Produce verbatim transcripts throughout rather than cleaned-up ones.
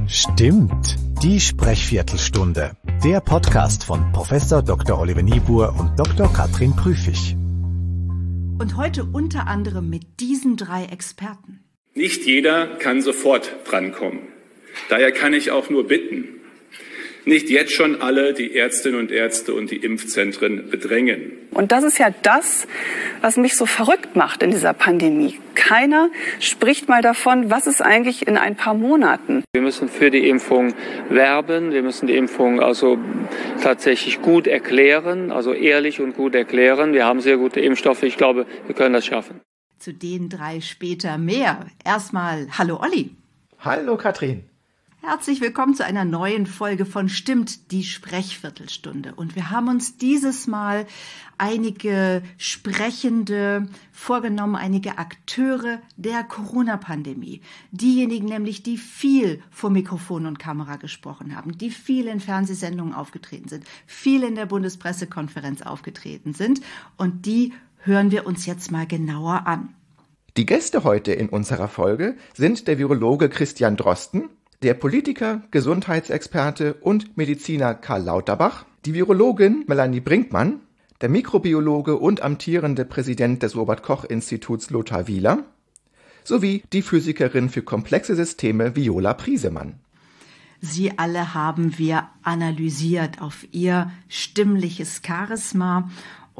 Stimmt, die Sprechviertelstunde. Der Podcast von Professor Doktor Oliver Niebuhr und Doktor Katrin Prüfig. Und heute unter anderem mit diesen drei Experten. Nicht jeder kann sofort drankommen. Daher kann ich auch nur bitten, nicht jetzt schon alle die Ärztinnen und Ärzte und die Impfzentren bedrängen. Und das ist ja das, was mich so verrückt macht in dieser Pandemie. Keiner spricht mal davon, was ist eigentlich in ein paar Monaten. Wir müssen für die Impfung werben, wir müssen die Impfung also tatsächlich gut erklären, also ehrlich und gut erklären. Wir haben sehr gute Impfstoffe, ich glaube, wir können das schaffen. Zu den drei später mehr. Erstmal hallo Olli. Hallo Katrin. Herzlich willkommen zu einer neuen Folge von Stimmt, die Sprechviertelstunde. Und wir haben uns dieses Mal einige Sprechende vorgenommen, einige Akteure der Corona-Pandemie. Diejenigen nämlich, die viel vor Mikrofon und Kamera gesprochen haben, die viel in Fernsehsendungen aufgetreten sind, viel in der Bundespressekonferenz aufgetreten sind. Und die hören wir uns jetzt mal genauer an. Die Gäste heute in unserer Folge sind der Virologe Christian Drosten, der Politiker, Gesundheitsexperte und Mediziner Karl Lauterbach, die Virologin Melanie Brinkmann, der Mikrobiologe und amtierende Präsident des Robert-Koch-Instituts Lothar Wieler sowie die Physikerin für komplexe Systeme Viola Priesemann. Sie alle haben wir analysiert auf ihr stimmliches Charisma.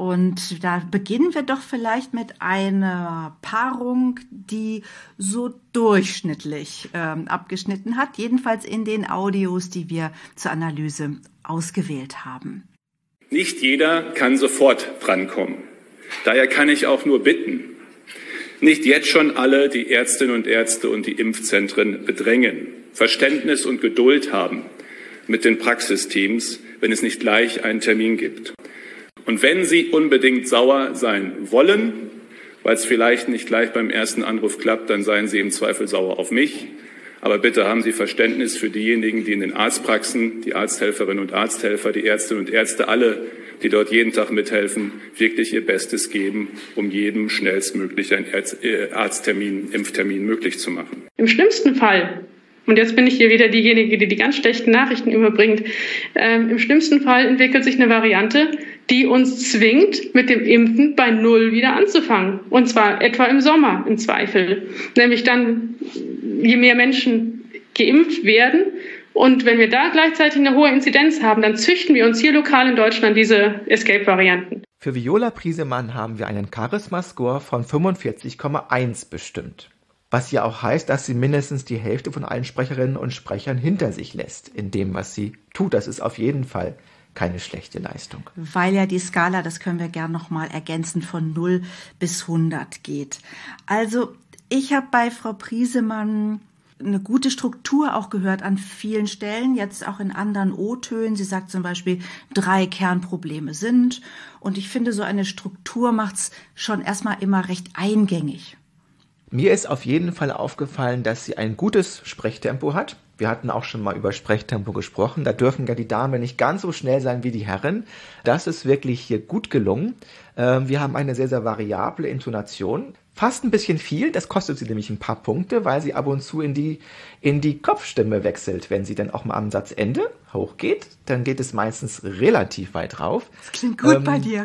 Und da beginnen wir doch vielleicht mit einer Paarung, die so durchschnittlich ähm, abgeschnitten hat, jedenfalls in den Audios, die wir zur Analyse ausgewählt haben. Nicht jeder kann sofort drankommen. Daher kann ich auch nur bitten, nicht jetzt schon alle die Ärztinnen und Ärzte und die Impfzentren bedrängen, Verständnis und Geduld haben mit den Praxisteams, wenn es nicht gleich einen Termin gibt. Und wenn Sie unbedingt sauer sein wollen, weil es vielleicht nicht gleich beim ersten Anruf klappt, dann seien Sie im Zweifel sauer auf mich. Aber bitte haben Sie Verständnis für diejenigen, die in den Arztpraxen, die Arzthelferinnen und Arzthelfer, die Ärztinnen und Ärzte, alle, die dort jeden Tag mithelfen, wirklich ihr Bestes geben, um jedem schnellstmöglich einen Arzttermin, Impftermin möglich zu machen. Im schlimmsten Fall, und jetzt bin ich hier wieder diejenige, die die ganz schlechten Nachrichten überbringt, ähm, im schlimmsten Fall entwickelt sich eine Variante, die uns zwingt, mit dem Impfen bei Null wieder anzufangen. Und zwar etwa im Sommer im Zweifel. Nämlich dann, je mehr Menschen geimpft werden und wenn wir da gleichzeitig eine hohe Inzidenz haben, dann züchten wir uns hier lokal in Deutschland diese Escape-Varianten. Für Viola Priesemann haben wir einen Charisma-Score von fünfundvierzig Komma eins bestimmt. Was ja auch heißt, dass sie mindestens die Hälfte von allen Sprecherinnen und Sprechern hinter sich lässt, in dem, was sie tut. Das ist auf jeden Fall keine schlechte Leistung. Weil ja die Skala, das können wir gern nochmal ergänzen, von null bis hundert geht. Also ich habe bei Frau Priesemann eine gute Struktur auch gehört an vielen Stellen, jetzt auch in anderen O-Tönen. Sie sagt zum Beispiel, drei Kernprobleme sind. Und ich finde, so eine Struktur macht's schon erstmal immer recht eingängig. Mir ist auf jeden Fall aufgefallen, dass sie ein gutes Sprechtempo hat. Wir hatten auch schon mal über Sprechtempo gesprochen. Da dürfen ja die Damen nicht ganz so schnell sein wie die Herren. Das ist wirklich hier gut gelungen. Wir haben eine sehr, sehr variable Intonation. Fast ein bisschen viel, das kostet sie nämlich ein paar Punkte, weil sie ab und zu in die, in die Kopfstimme wechselt. Wenn sie dann auch mal am Satzende hochgeht, dann geht es meistens relativ weit rauf. Das klingt gut ähm, bei dir.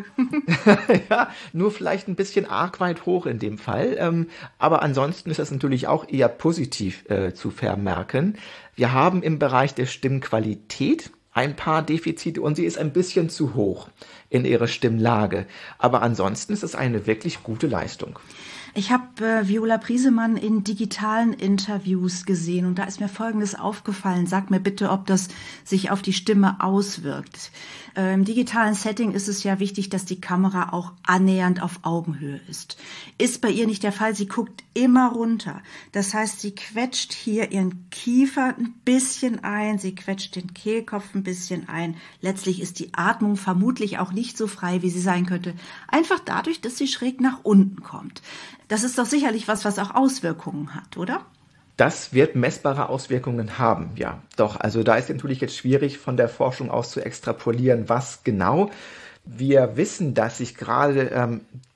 Ja, nur vielleicht ein bisschen arg weit hoch in dem Fall. Ähm, aber ansonsten ist das natürlich auch eher positiv äh, zu vermerken. Wir haben im Bereich der Stimmqualität ein paar Defizite und sie ist ein bisschen zu hoch in ihrer Stimmlage. Aber ansonsten ist es eine wirklich gute Leistung. Ich habe äh, Viola Priesemann in digitalen Interviews gesehen und da ist mir Folgendes aufgefallen. Sag mir bitte, ob das sich auf die Stimme auswirkt. Äh, Im digitalen Setting ist es ja wichtig, dass die Kamera auch annähernd auf Augenhöhe ist. Ist bei ihr nicht der Fall. Sie guckt immer runter. Das heißt, sie quetscht hier ihren Kiefer ein bisschen ein, sie quetscht den Kehlkopf ein bisschen ein. Letztlich ist die Atmung vermutlich auch nicht so frei, wie sie sein könnte. Einfach dadurch, dass sie schräg nach unten kommt. Das ist doch sicherlich was, was auch Auswirkungen hat, oder? Das wird messbare Auswirkungen haben, ja. Doch, also da ist natürlich jetzt schwierig von der Forschung aus zu extrapolieren, was genau. Wir wissen, dass sich gerade ähm,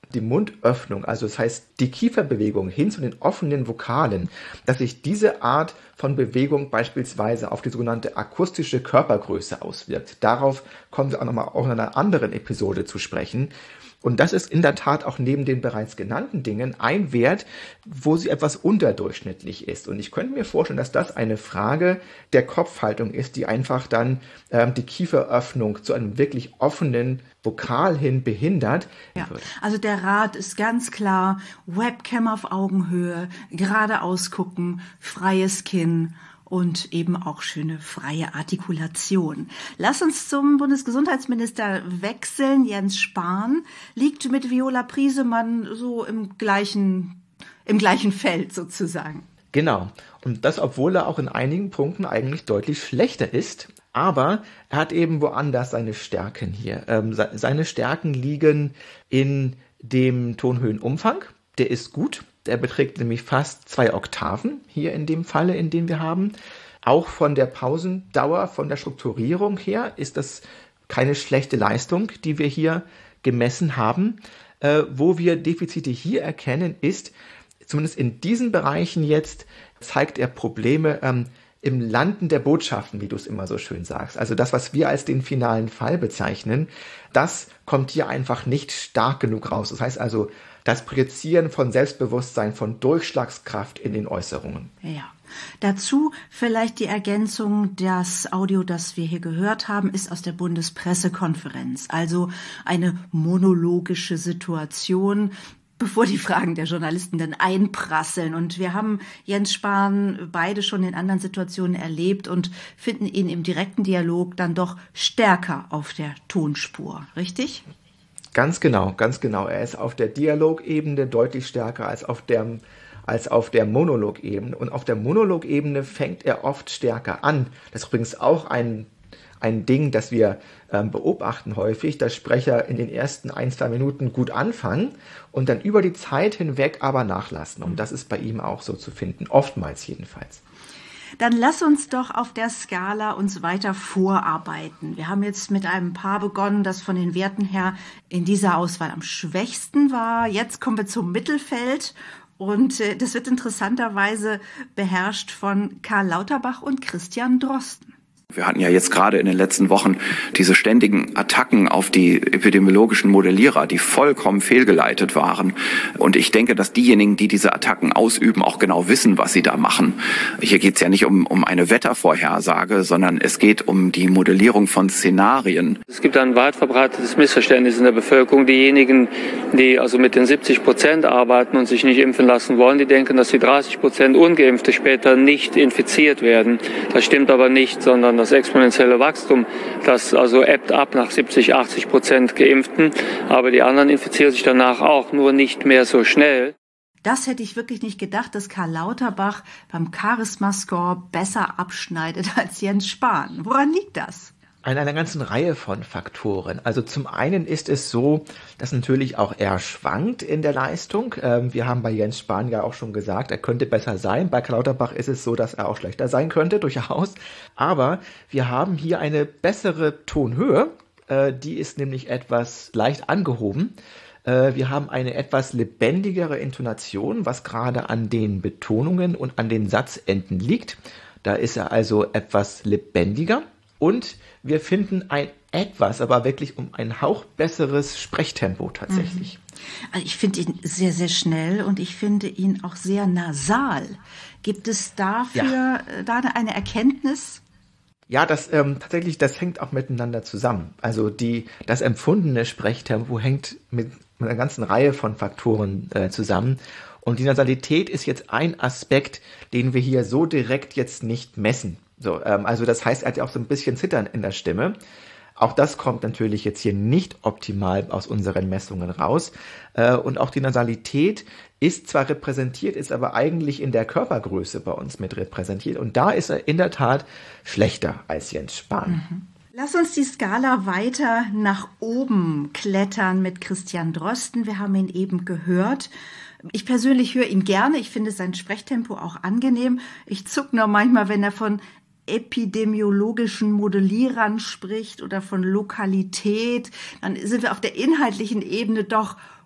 die Mundöffnung, also das heißt die Kieferbewegung hin zu den offenen Vokalen, dass sich diese Art von Bewegung beispielsweise auf die sogenannte akustische Körpergröße auswirkt. Darauf kommen wir auch nochmal auch in einer anderen Episode zu sprechen. Und das ist in der Tat auch neben den bereits genannten Dingen ein Wert, wo sie etwas unterdurchschnittlich ist. Und ich könnte mir vorstellen, dass das eine Frage der Kopfhaltung ist, die einfach dann ähm, die Kieferöffnung zu einem wirklich offenen Vokal hin behindert. Ja, also der Rat ist ganz klar, Webcam auf Augenhöhe, geradeaus gucken, freies Kinn und eben auch schöne freie Artikulation. Lass uns zum Bundesgesundheitsminister wechseln. Jens Spahn liegt mit Viola Priesemann so im gleichen, im gleichen Feld sozusagen. Genau. Und das, obwohl er auch in einigen Punkten eigentlich deutlich schlechter ist. Aber er hat eben woanders seine Stärken hier. Ähm, seine Stärken liegen in dem Tonhöhenumfang. Der ist gut. Der beträgt nämlich fast zwei Oktaven hier in dem Falle, in dem wir haben. Auch von der Pausendauer, von der Strukturierung her ist das keine schlechte Leistung, die wir hier gemessen haben. Äh, wo wir Defizite hier erkennen, ist, zumindest in diesen Bereichen jetzt, zeigt er Probleme ähm, im Landen der Botschaften, wie du es immer so schön sagst. Also das, was wir als den finalen Fall bezeichnen, das kommt hier einfach nicht stark genug raus. Das heißt also, das Projizieren von Selbstbewusstsein, von Durchschlagskraft in den Äußerungen. Ja. Dazu vielleicht die Ergänzung, das Audio, das wir hier gehört haben, ist aus der Bundespressekonferenz. Also eine monologische Situation, bevor die Fragen der Journalisten dann einprasseln. Und wir haben Jens Spahn beide schon in anderen Situationen erlebt und finden ihn im direkten Dialog dann doch stärker auf der Tonspur. Richtig? Ganz genau, ganz genau. Er ist auf der Dialogebene deutlich stärker als auf der, als auf der Monologebene. Und auf der Monologebene fängt er oft stärker an. Das ist übrigens auch ein, ein Ding, das wir ähm, beobachten häufig, dass Sprecher in den ersten ein, zwei Minuten gut anfangen und dann über die Zeit hinweg aber nachlassen. Und das ist bei ihm auch so zu finden, oftmals jedenfalls. Dann lass uns doch auf der Skala uns weiter vorarbeiten. Wir haben jetzt mit einem Paar begonnen, das von den Werten her in dieser Auswahl am schwächsten war. Jetzt kommen wir zum Mittelfeld und das wird interessanterweise beherrscht von Karl Lauterbach und Christian Drosten. Wir hatten ja jetzt gerade in den letzten Wochen diese ständigen Attacken auf die epidemiologischen Modellierer, die vollkommen fehlgeleitet waren. Und ich denke, dass diejenigen, die diese Attacken ausüben, auch genau wissen, was sie da machen. Hier geht es ja nicht um, um eine Wettervorhersage, sondern es geht um die Modellierung von Szenarien. Es gibt ein weit verbreitetes Missverständnis in der Bevölkerung. Diejenigen, die also mit den siebzig Prozent arbeiten und sich nicht impfen lassen wollen, die denken, dass die dreißig Prozent Ungeimpfte später nicht infiziert werden. Das stimmt aber nicht, sondern das exponentielle Wachstum, das also ebbt ab nach siebzig, achtzig Prozent Geimpften, aber die anderen infizieren sich danach auch, nur nicht mehr so schnell. Das hätte ich wirklich nicht gedacht, dass Karl Lauterbach beim Charisma-Score besser abschneidet als Jens Spahn. Woran liegt das? An einer ganzen Reihe von Faktoren. Also zum einen ist es so, dass natürlich auch er schwankt in der Leistung. Ähm, wir haben bei Jens Spahn ja auch schon gesagt, er könnte besser sein. Bei Karl Lauterbach ist es so, dass er auch schlechter sein könnte, durchaus. Aber wir haben hier eine bessere Tonhöhe. Äh, die ist nämlich etwas leicht angehoben. Äh, wir haben eine etwas lebendigere Intonation, was gerade an den Betonungen und an den Satzenden liegt. Da ist er also etwas lebendiger. Und wir finden ein etwas, aber wirklich um einen Hauch besseres Sprechtempo tatsächlich. Also ich finde ihn sehr, sehr schnell und ich finde ihn auch sehr nasal. Gibt es dafür ja. da eine Erkenntnis? Ja, das ähm, tatsächlich, das hängt auch miteinander zusammen. Also die, das empfundene Sprechtempo hängt mit, mit einer ganzen Reihe von Faktoren äh, zusammen. Und die Nasalität ist jetzt ein Aspekt, den wir hier so direkt jetzt nicht messen. So, ähm, also das heißt, er hat ja auch so ein bisschen Zittern in der Stimme. Auch das kommt natürlich jetzt hier nicht optimal aus unseren Messungen raus. Äh, und auch die Nasalität ist zwar repräsentiert, ist aber eigentlich in der Körpergröße bei uns mit repräsentiert. Und da ist er in der Tat schlechter als Jens Spahn. Mhm. Lass uns die Skala weiter nach oben klettern mit Christian Drosten. Wir haben ihn eben gehört. Ich persönlich höre ihn gerne. Ich finde sein Sprechtempo auch angenehm. Ich zuck nur manchmal, wenn er von epidemiologischen Modellierern spricht oder von Lokalität. Dann sind wir auf der inhaltlichen Ebene doch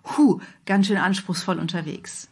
Huh, ganz schön anspruchsvoll unterwegs.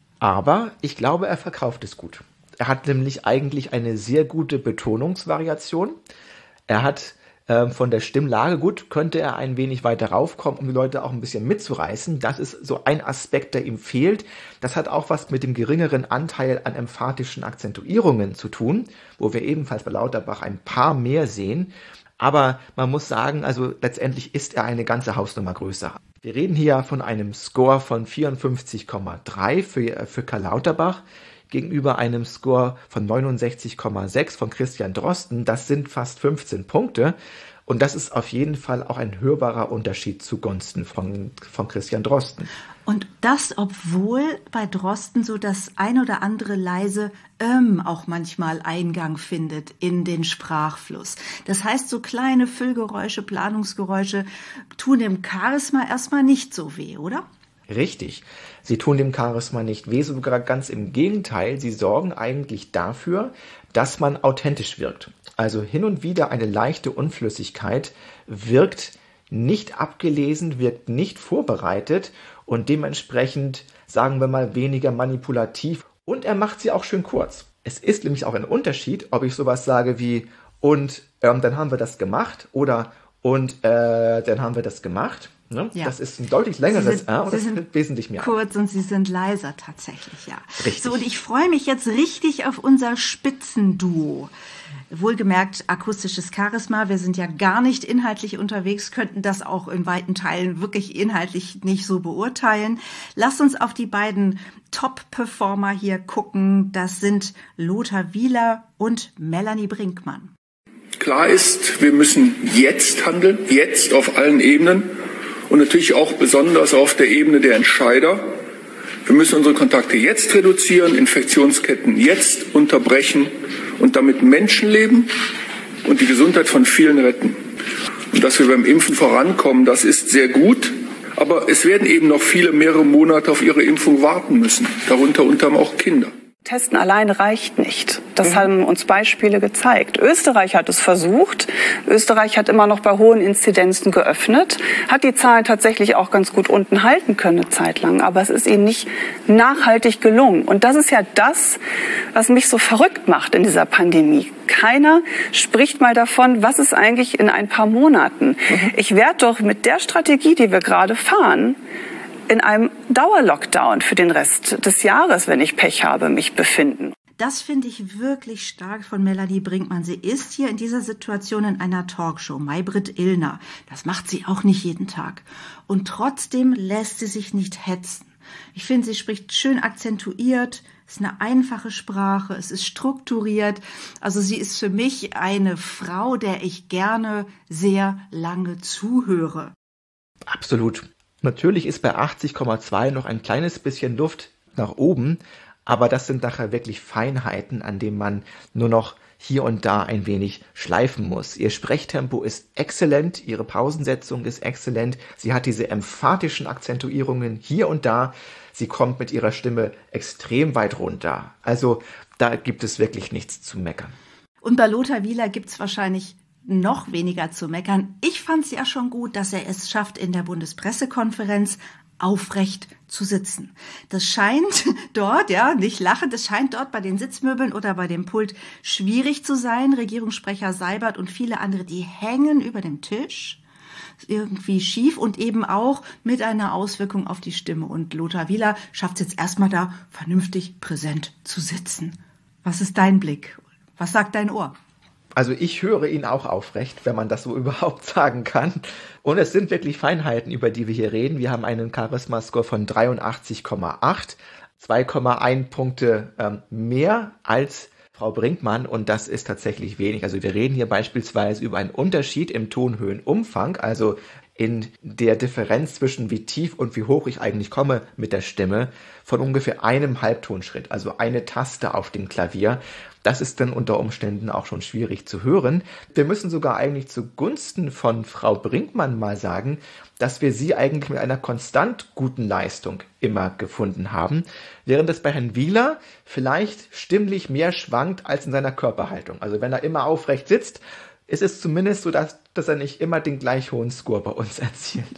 Aber ich glaube, er verkauft es gut. Er hat nämlich eigentlich eine sehr gute Betonungsvariation. Er hat äh, von der Stimmlage, gut, könnte er ein wenig weiter raufkommen, um die Leute auch ein bisschen mitzureißen. Das ist so ein Aspekt, der ihm fehlt. Das hat auch was mit dem geringeren Anteil an emphatischen Akzentuierungen zu tun, wo wir ebenfalls bei Lauterbach ein paar mehr sehen. Aber man muss sagen, also letztendlich ist er eine ganze Hausnummer größer. Wir reden hier von einem Score von vierundfünfzig Komma drei für, für Karl Lauterbach gegenüber einem Score von neunundsechzig Komma sechs von Christian Drosten. Das sind fast fünfzehn Punkte. Und das ist auf jeden Fall auch ein hörbarer Unterschied zugunsten von, von Christian Drosten. Und das, obwohl bei Drosten so das ein oder andere leise ähm auch manchmal Eingang findet in den Sprachfluss. Das heißt, so kleine Füllgeräusche, Planungsgeräusche tun dem Charisma erstmal nicht so weh, oder? Richtig. Sie tun dem Charisma nicht weh, sogar ganz im Gegenteil. Sie sorgen eigentlich dafür, dass man authentisch wirkt. Also hin und wieder eine leichte Unflüssigkeit wirkt nicht abgelesen, wirkt nicht vorbereitet und dementsprechend, sagen wir mal, weniger manipulativ. Und er macht sie auch schön kurz. Es ist nämlich auch ein Unterschied, ob ich sowas sage wie und ähm, dann haben wir das gemacht oder und äh, dann haben wir das gemacht. Ne? Ja. Das ist ein deutlich längeres R und das sind wesentlich mehr. Kurz und sie sind leiser tatsächlich, ja. Richtig. So, und ich freue mich jetzt richtig auf unser Spitzenduo. Wohlgemerkt akustisches Charisma. Wir sind ja gar nicht inhaltlich unterwegs, könnten das auch in weiten Teilen wirklich inhaltlich nicht so beurteilen. Lasst uns auf die beiden Top-Performer hier gucken. Das sind Lothar Wieler und Melanie Brinkmann. Klar ist, wir müssen jetzt handeln, jetzt auf allen Ebenen. Und natürlich auch besonders auf der Ebene der Entscheider. Wir müssen unsere Kontakte jetzt reduzieren, Infektionsketten jetzt unterbrechen und damit Menschenleben und die Gesundheit von vielen retten. Und dass wir beim Impfen vorankommen, das ist sehr gut. Aber es werden eben noch viele, mehrere Monate auf ihre Impfung warten müssen. Darunter unter anderem auch Kinder. Testen allein reicht nicht. Das haben uns Beispiele gezeigt. Österreich hat es versucht. Österreich hat immer noch bei hohen Inzidenzen geöffnet, hat die Zahlen tatsächlich auch ganz gut unten halten können eine Zeit lang. Aber es ist ihnen nicht nachhaltig gelungen. Und das ist ja das, was mich so verrückt macht in dieser Pandemie. Keiner spricht mal davon, was ist eigentlich in ein paar Monaten. Mhm. Ich werde doch mit der Strategie, die wir gerade fahren, in einem Dauerlockdown für den Rest des Jahres, wenn ich Pech habe, mich befinden. Das finde ich wirklich stark von Melanie Brinkmann. Sie ist hier in dieser Situation in einer Talkshow, Maybrit Illner. Das macht sie auch nicht jeden Tag. Und trotzdem lässt sie sich nicht hetzen. Ich finde, sie spricht schön akzentuiert. Es ist eine einfache Sprache, es ist strukturiert. Also sie ist für mich eine Frau, der ich gerne sehr lange zuhöre. Absolut. Natürlich ist bei achtzig Komma zwei noch ein kleines bisschen Luft nach oben, aber das sind nachher wirklich Feinheiten, an denen man nur noch hier und da ein wenig schleifen muss. Ihr Sprechtempo ist exzellent, ihre Pausensetzung ist exzellent, sie hat diese emphatischen Akzentuierungen hier und da, sie kommt mit ihrer Stimme extrem weit runter. Also da gibt es wirklich nichts zu meckern. Und bei Lothar Wieler gibt es wahrscheinlich noch weniger zu meckern. Ich fand es ja schon gut, dass er es schafft, in der Bundespressekonferenz aufrecht zu sitzen. Das scheint dort, ja, nicht lachen, das scheint dort bei den Sitzmöbeln oder bei dem Pult schwierig zu sein. Regierungssprecher Seibert und viele andere, die hängen über dem Tisch, irgendwie schief und eben auch mit einer Auswirkung auf die Stimme. Und Lothar Wieler schafft es jetzt erstmal da, vernünftig präsent zu sitzen. Was ist dein Blick? Was sagt dein Ohr? Also ich höre ihn auch aufrecht, wenn man das so überhaupt sagen kann. Und es sind wirklich Feinheiten, über die wir hier reden. Wir haben einen Charisma-Score von dreiundachtzig Komma acht, zwei Komma eins Punkte ähm, mehr als Frau Brinkmann und das ist tatsächlich wenig. Also wir reden hier beispielsweise über einen Unterschied im Tonhöhenumfang, also in der Differenz zwischen wie tief und wie hoch ich eigentlich komme mit der Stimme von ungefähr einem Halbtonschritt, also eine Taste auf dem Klavier. Das ist dann unter Umständen auch schon schwierig zu hören. Wir müssen sogar eigentlich zugunsten von Frau Brinkmann mal sagen, dass wir sie eigentlich mit einer konstant guten Leistung immer gefunden haben, während es bei Herrn Wieler vielleicht stimmlich mehr schwankt als in seiner Körperhaltung. Also wenn er immer aufrecht sitzt, ist es zumindest so, dass, dass er nicht immer den gleich hohen Score bei uns erzielt.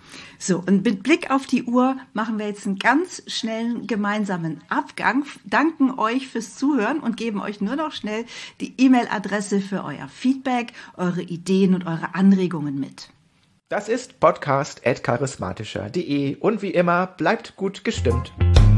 So, und mit Blick auf die Uhr machen wir jetzt einen ganz schnellen gemeinsamen Abgang, danken euch fürs Zuhören und geben euch nur noch schnell die E-Mail-Adresse für euer Feedback, eure Ideen und eure Anregungen mit. Das ist podcast at charismatischer punkt de und wie immer, bleibt gut gestimmt.